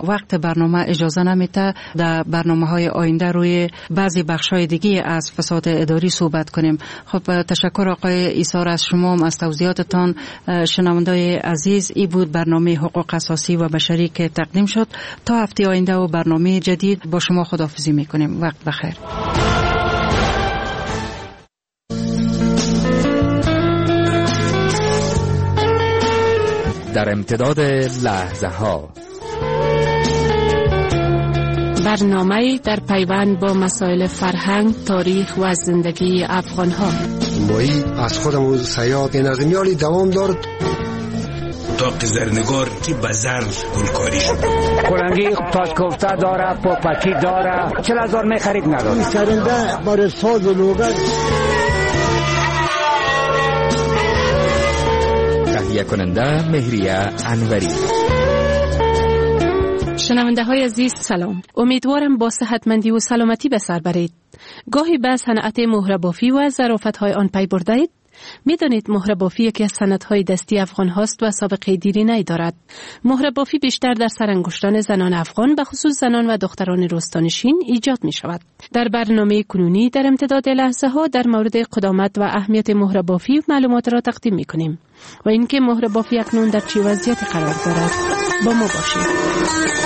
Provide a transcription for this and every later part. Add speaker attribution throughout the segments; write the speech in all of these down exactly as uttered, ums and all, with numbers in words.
Speaker 1: وقت برنامه اجازه نمیده در برنامه‌های آینده روی بعضی بخش‌های دیگه از فساد اداری صحبت کنیم. خب تشکر آقای ایثار از شما از توضیحاتتان. شنوندگان عزیز، این بود برنامه حقوق اساسی و بشری که تقدیم شد. تا هفته آینده و برنامه جدید با شما خداحافظی میکنیم. وقت بخیر.
Speaker 2: در امتداد لحظه ها،
Speaker 3: برنامه در پیوند با مسائل فرهنگ، تاریخ و زندگی افغان ها.
Speaker 4: مایی از خودمون سیاد این از میالی دوام دارد.
Speaker 5: اتاق زرنگار که بزر گلکاری شد.
Speaker 6: کلنگی تاسکوفتا داره، پوپکی داره، چل هزار می خرید نداره.
Speaker 4: سرنده برای ساز و لوگر.
Speaker 2: تهیه کننده مهریه انوری.
Speaker 3: شنونده های عزیز سلام. امیدوارم با صحتمندی و سلامتی به سر برید. گاهی به صنعت مهره بافی و ظرافت های آن پی برده اید؟ می دانید مهره بافی یکی از صنعت های دستی افغان هاست و سابقه دیرینه‌ای دارد. مهره بافی بیشتر در سرانگشتان زنان افغان به خصوص زنان و دختران رستانشین ایجاد می شود. در برنامه کنونی در امتداد لحظه ها در مورد قدامت و اهمیت مهره بافی معلومات را تقدیم می کنیم و اینکه مهره بافی اکنون در چه وضعیتی قرار دارد. با ما باشید.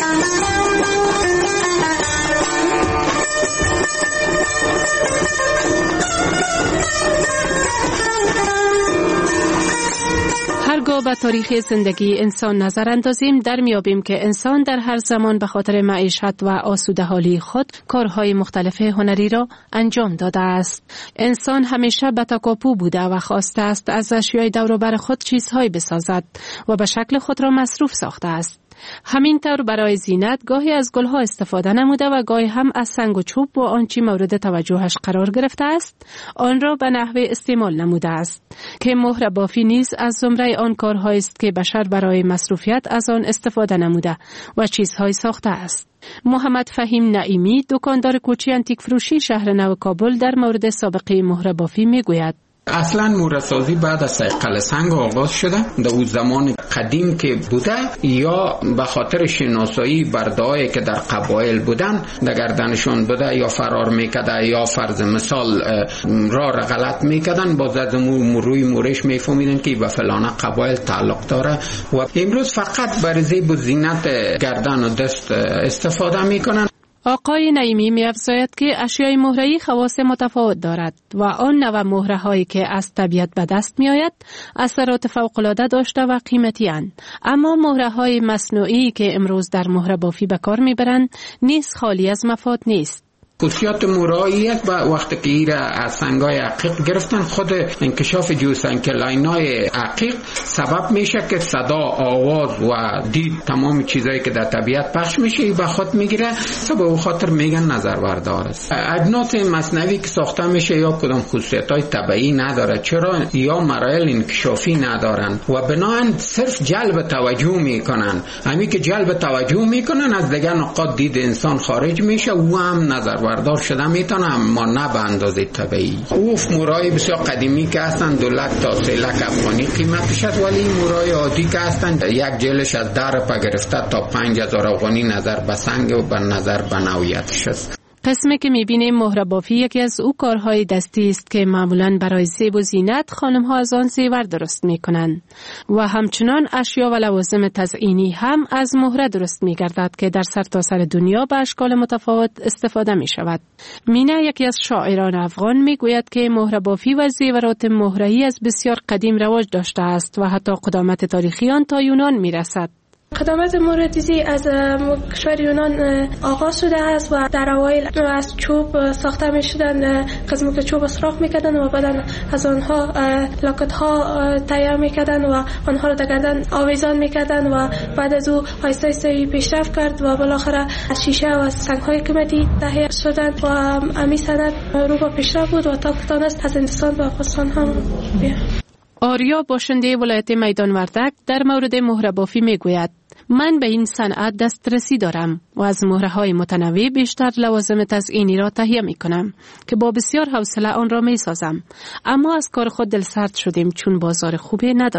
Speaker 3: هرگاه به تاریخ زندگی انسان نظر اندازیم در میابیم که انسان در هر زمان به خاطر معیشت و آسوده حالی خود کارهای مختلف هنری را انجام داده است. انسان همیشه به تکاپو بوده و خواسته است از اشیای دور و بر خود چیزهایی بسازد و به شکل خود را مصروف ساخته است. همینطور برای زینت گاهی از گلها استفاده نموده و گاهی هم از سنگ و چوب و آنچه مورد توجهش قرار گرفته است آن را به نحوه استعمال نموده است که مهره بافی نیز از زمره آن کارهایی است که بشر برای مصروفیت از آن استفاده نموده و چیزهای ساخته است. محمد فهیم نعیمی، دکاندار کوچی انتیک فروشی شهر نو کابل، در مورد سابقه مهره بافی میگوید.
Speaker 7: اصلا مهره سازی بعد از صیقل سنگ آغاز شده. در اون زمان قدیم که بوده یا به خاطر شناسایی برده‌ای که در قبایل بودن در گردنشون بوده یا فرار میکرده یا فرض مثال را را غلط میکردن، با زد روی مورش میفهمیدن که به فلانه قبایل تعلق داره و امروز فقط برای زیب و زینت گردن و دست استفاده میکنن.
Speaker 3: آقای نعیمی می افزاید که اشیای مهره‌ای خواص متفاوت دارد و آن نوع مهره‌هایی که از طبیعت به دست می آید اثرات فوق‌العاده داشته و قیمتی اند. اما مهره‌های مصنوعی که امروز در مهره بافی به کار می برند نیز خالی از مفاد نیست.
Speaker 7: خصوصیات مهره‌ایت با وقتی که ایره از سنگای عقیق گرفتن، خود انکشاف جوسن که لاینای عقیق سبب میشه که صدا، آواز و دید، تمام چیزایی که در طبیعت پخش میشه به خود میگیره، سبب او خاطر میگن نظربردار است. اجناس مصنوعی که ساخته میشه یا کدام خصوصیت‌های طبیعی نداره، چرا یا مراحل انکشافی ندارن و بناهن صرف جلب توجه میکنن. همین که جلب توجه میکنن از دیگر نقاط دید انسان خارج میشه و هم نظر بردار شده میتونه، اما نه به اندازه طبیعی. اوف مورای بسیار قدیمی که هستن دو لک تا سه لک افغانی قیمتش است، ولی مورای عادی که هستن یک جلش از در پا گرفته تا پنج هزار افغانی نظر به سنگ و به نظر به نوعیتش است.
Speaker 3: قسمی که می‌بینیم مهره بافی یکی از او کارهای دستی است که معمولاً برای زیب و زینت خانم‌ها از آن زیور درست می‌کنند و همچنان اشیا و لوازم تزئینی هم از مهره درست می‌گردد که در سرتاسر دنیا به اشکال متفاوت استفاده می‌شود. مینا، یکی از شاعران افغان، می‌گوید که مهره بافی و زیورات مهره‌ای از بسیار قدیم رواج داشته است و حتی قدامت تاریخی آن تا یونان می‌رسد.
Speaker 8: قدامت مهره‌سازی از کشور یونان آغاز شده است و در اوایل از چوب ساخته می شدن، قسمی که چوب سوراخ میکردن و بعد از آنها لاکت ها تیار میکردن و آنها را در گردن آویزان میکردن و بعد از او آیسته آیسته پیشرفت کرد و بالاخره از شیشه و سنگ های قیمتی تهیه شدن و امی صنعت رو به پیشرفت بود و تا توانست از هندوستان به افغانستان هم بیاد.
Speaker 3: آریا، باشنده ولایت میدان وردک، در مورد مهره بافی میگوید: من به این صنعت دسترسی دارم و از مهره‌های متنوع بیشتر لوازم تزئینی را تهیه می‌کنم که با بسیار حوصله آن را می‌سازم، اما از کار خود دلسرد شدیم چون بازار خوبی ندارد.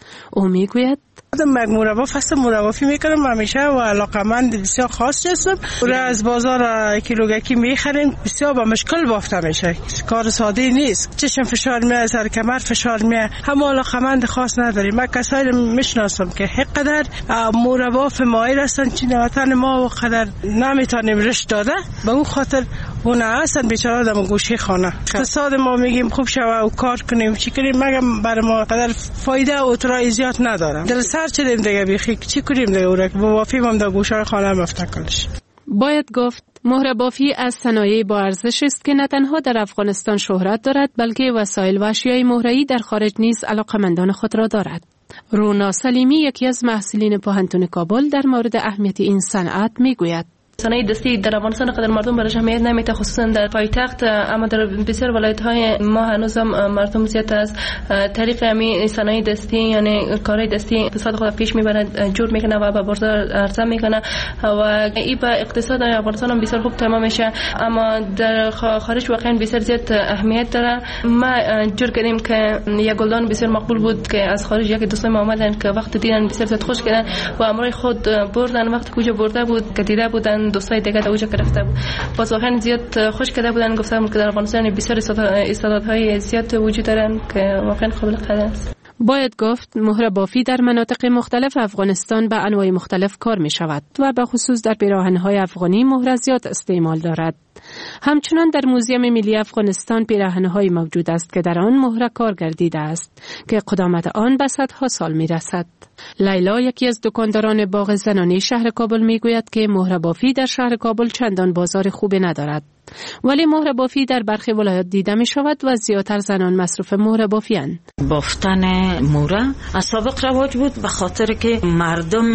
Speaker 3: او میگوید
Speaker 9: من مربا فصل مربافی میکنم همیشه و علاقمند بسیار خاص هستم. اونا از بازار کیلوگکی میخریم، بسیار با مشکل بافته میشه، کار ساده نیست. چشم فشار میاد، سر کمر فشار میاد، همه علاقمند خاص نداریم. من کسایی میشناسم که حقدر مرباف ماهر هستن، چین وطن ما و قدر نمیتونیم رشد داده، به اون خاطر اونا هستن بیچاره در گوشه خانه. اقتصاد ما میگیم خوب شوه و کار کنیم چی کنیم، مگم برای ما قدر فایده و اطلاع زیاد نداره. دل سر چه دیگه بیخی چی کنیم دیگه، اورک بافی هم در گوشه خانه مفته کنش.
Speaker 3: باید گفت مهره بافی از صنایع با ارزش است که نه تنها در افغانستان شهرت دارد بلکه وسایل و اشیای مهره‌ای در خارج نیز علاقمندان خود را دارد. رونا سلیمی یکی از محصلین پوهنتون کابل در مورد اهمیت این صنعت میگوید.
Speaker 10: صنایع دستی در افغانستان قدر مردم برایش اهمیت نمیده، خصوصا در پایتخت، اما در بسیار ولایت‌های ما هنوز هم مردم زیاد از طریق همین صنایع دستی یعنی کارهای دستی اقتصاد خود پیش میبرند، جور میکنه و به بازار عرضه میکنه و این به اقتصاد افغانستان هم بسیار خوب تمام میشه. اما در خارج واقعا بسیار زیاد اهمیت داره. ما جور کردیم که یک گلدان بسیار مقبول بود که از خارج یک دوستای ما اومدن که وقت دیدن بسیار زیاد خوش کردن و امروز خود بردن، وقت کجا برده بود که دیده بودن دوستای دیگه در اوجا گرفته بود. باز واقعا زیاد خوش کرده بودن، گفتم که در افغانستان بسیار استعدادهای زیاد وجود دارن که واقعا قابل قدر است.
Speaker 3: باید گفت مهره بافی در مناطق مختلف افغانستان به انواع مختلف کار می شود و به خصوص در پیراهن‌های افغانی مهره زیاد استعمال دارد. همچنان در موزیم ملی افغانستان پیراهن‌هایی موجود است که در آن مهره کار گردیده است که قدامت آن به صدها سال می رسد. لیلا یکی از دکانداران باغ زنانی شهر کابل می گوید که مهره بافی در شهر کابل چندان بازار خوبی ندارد، ولی مهره بافی در برخی ولایات دیده می شود و زیادتر زنان مصروف مهره بافی اند.
Speaker 11: بافتن مهره از سابق رواج بود به خاطر که مردم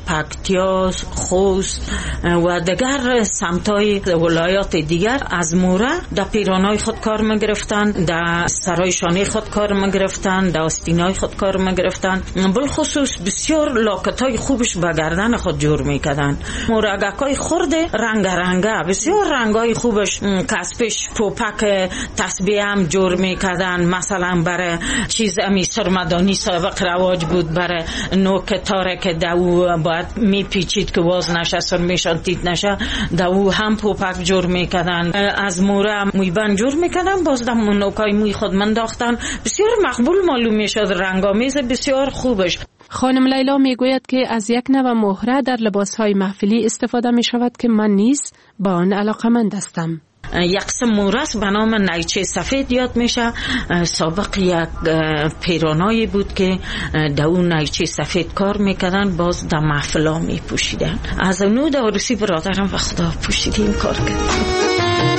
Speaker 11: پکتیا، خوست و دیگر سمتای ولایات دیگر از مهره در پیرانای خود کار می گرفتن، در سرای شانه خود کار می گرفتن، در آستینای خود کار می گرفتن. بالخصوص بسیار لاکتای خوبش به گردن خود جور می کردن. مهره‌گکای خورده رنگ رنگه بسیار رنگای خوب کسبش پوپک تسبیح هم جور میکردن. مثلا برای چیز امی سرمدانی سابق رواج بود، برای نوک تاره که دو باید میپیچید که واز نشه، سر میشانتید نشه، دو هم پوپک جور میکردن. از موره مویبن جور میکردن، باز در نوکای موی خود منداختن. بسیار مقبول معلوم میشد، رنگامیز بسیار خوبش.
Speaker 3: خانم لیلا میگوید که از یک نوع مهره در لباسهای محفلی استفاده می شود که من نیز با آن علاقمند هستم.
Speaker 11: یک قسم مورس به نام نیچه سفید یاد میشه. سابق یک پیرانایی بود که در اون نیچه سفید کار میکردن، باز در محفلا میپوشیدن. از اونو در عروسی برادرم و خدا پوشیدیم کار کردیم.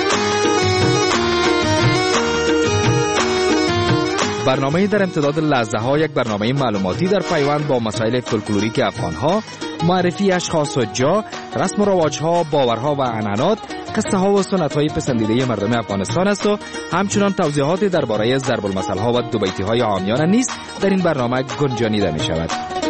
Speaker 2: برنامه در امتداد لحظه ها یک برنامه معلوماتی در پیوند با مسائل فولکلوریک افغان ها، معرفی اشخاص و جا، رسم و رواج ها، باورها و عنعنات، قصه ها و سنت های پسندیده مردم افغانستان است و همچنان توضیحات درباره ضرب المثل ها و دو بیتی های عامیانه نیز در این برنامه گنجانیده می شود.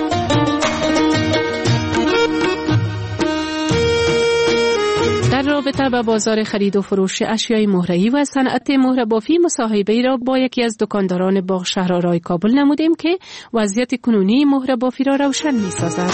Speaker 3: در رابطه با بازار خرید و فروش اشیای مهره‌ای و صنعت مهره بافی مصاحبه‌ای را با یکی از دکانداران باغ شهرآرای کابل نمودیم که وضعیت کنونی مهره بافی را روشن می‌سازد.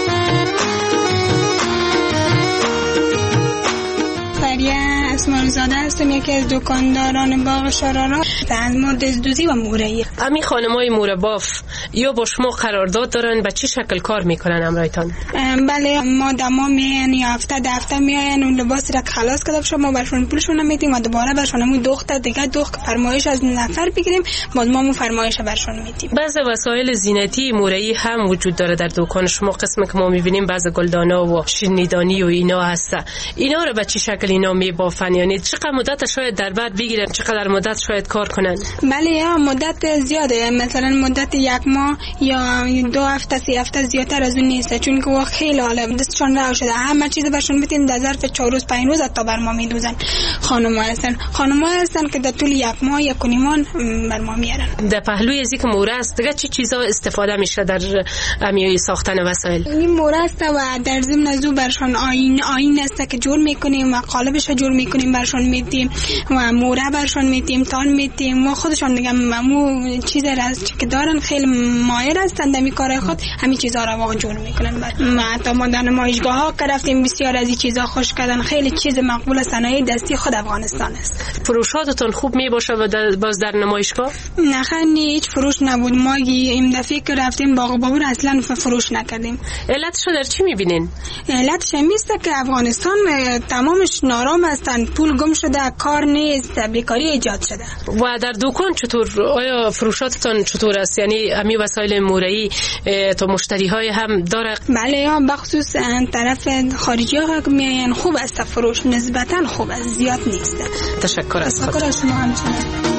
Speaker 12: اسماعیل زاده هستم، یکی از دکانداران باغ شهرآرا در مورد دزدی و مهره‌ای.
Speaker 3: امی خانمای مهره باف یا با شما قرارداد دارن، به چه شکل کار میکنن امرایتان؟
Speaker 12: بله، ما دما میان یا هفته ده هفته میان اون لباس را خلاص کرده بشه، ما برشون پولشون میدیم و دوباره برشون همون دختر دیگه دخت فرمایش از نفر بگیریم، بعد ما اون فرمایش برشون میدیم.
Speaker 3: بعضی وسایل زینتی مهره‌ای هم وجود داره در دکان شما، قسمی که ما میبینیم بعضی گلدانا و شیرینیدانی و اینا هست. اینا رو به چه شکل اینا میبافن؟ یعنی چقدر مدت شاید در بعد بگیرن، چقدر مدت شاید کار کنن؟
Speaker 12: بله، یا مدت زیاده، مثلا مدت یک ماه یا دو هفته سی هفته زیادتر از اون نیست، چون که وقت خیلی حالا دستشون راه شده، همه چیز برشون میتین در ظرف چهار روز پنج روز تا بر ما میدوزن. خانم‌ها هستن خانم‌ها هستن که در طول یک ماه یک نیمان بر ما میارن.
Speaker 3: در پهلوی از اینکه مهره است دیگه چی چیزا استفاده میشه در امیای ساختن وسایل؟
Speaker 12: این مهره است و در ضمن از او برشون آیین آیین است که جور میکنیم و قالبش جور میکنیم، برشون میدیم و مهره برشون میدیم، تان میدیم و خودشون دیگه ممو چیز راست که دارن خیلی ماهر هستند در کار خود همین چیزها را واقعا جور میکنن. ما حتی ما در نمایشگاه ها که رفتیم بسیار از این چیزها خوش کردن. خیلی چیز مقبول صنایع دستی خود افغانستان است.
Speaker 3: فروشاتتون خوب می باشه و در باز در نمایشگاه؟
Speaker 12: نه خیلی هیچ فروش نبود. ما این دفعه که رفتیم باغ بابور اصلا فروش نکردیم.
Speaker 3: علتش در چی میبینین؟
Speaker 12: علتش میسته که افغانستان تمامش نارام هستن، پول گم شده، کار نیست، بیکاری ایجاد شده.
Speaker 3: و در دکان چطور؟ آیا فروشاتتان چطور است؟ یعنی همین وسایل مورایی تو مشتری های هم داره؟
Speaker 12: بله، یا بخصوص طرف خارجی ها که میاین خوب است فروش، نسبتا خوب است، زیاد نیست.
Speaker 3: تشکر از خود.
Speaker 12: تشکر از شما همچنین.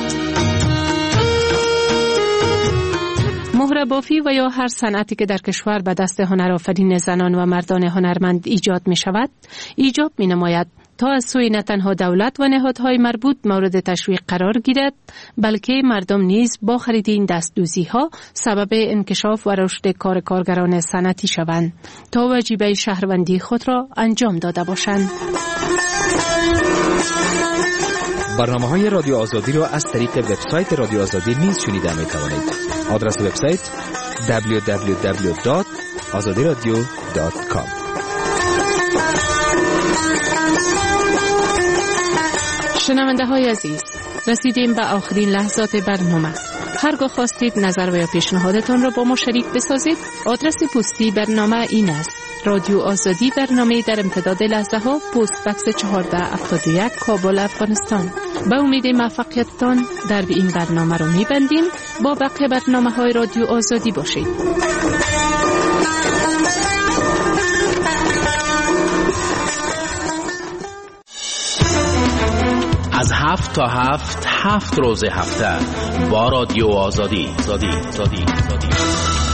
Speaker 3: مهره بافی و یا هر صنعتی که در کشور به دست هنرآفرین زنان و مردان هنرمند ایجاد می شود، ایجاب می نماید تا از سوی نه تنها دولت و نهادهای مربوط مورد تشویق قرار گیرد، بلکه مردم نیز با خرید این دستدوزی ها سبب انکشاف و رشد کار کارگران صنعتی شوند تا واجبه شهروندی خود را انجام داده باشند.
Speaker 2: برنامه‌های رادیو آزادی را از طریق وبسایت رادیو آزادی نیز شنیده می‌توانید. آدرس وبسایت دبلیو دبلیو دبلیو دات آزادی رادیو دات کام.
Speaker 3: شنونده های عزیز، رسیدیم به آخرین لحظات برنامه. هرگاه خواستید نظر و یا پیشنهادتان را با ما شریک بسازید، آدرس پستی برنامه این است: رادیو آزادی، برنامه در امتداد لحظه ها، پست بکس چهارده هفتاد و یک، کابل، افغانستان. به امید موفقیتتان در این برنامه رو میبندیم. با بقیه برنامه های رادیو آزادی باشید.
Speaker 13: از هفت تا هفت هفت روز هفته با رادیو آزادی. آزادی. آزادی. آزادی.